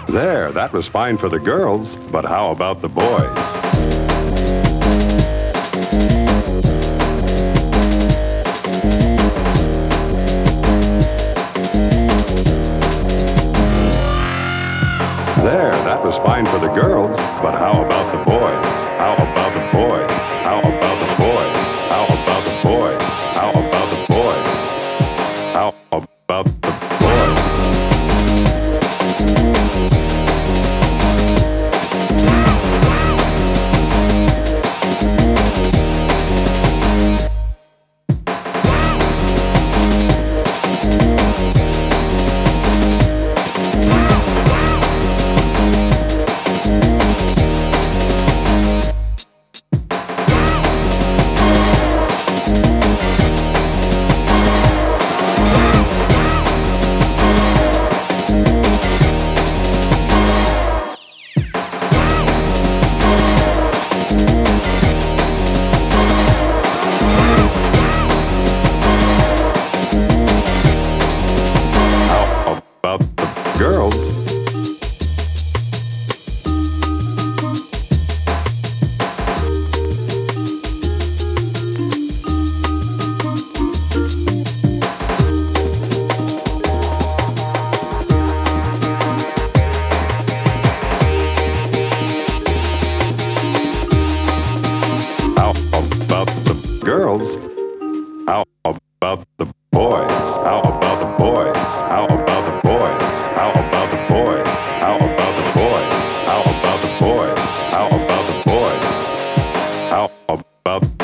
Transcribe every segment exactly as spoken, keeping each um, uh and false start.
There, that was fine for the girls, but how about the boys? There, that was fine for the girls, but how about the boys? How about the boys? How about the boys? How about the boys? How about the boys? How about the boys? Girls, how about the boys? How about the boys? How about the boys? How about the boys? How about the boys? How about the boys? How about the boys? How about the boys?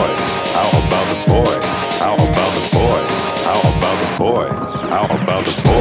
Boys, how about the boys? How about the boys?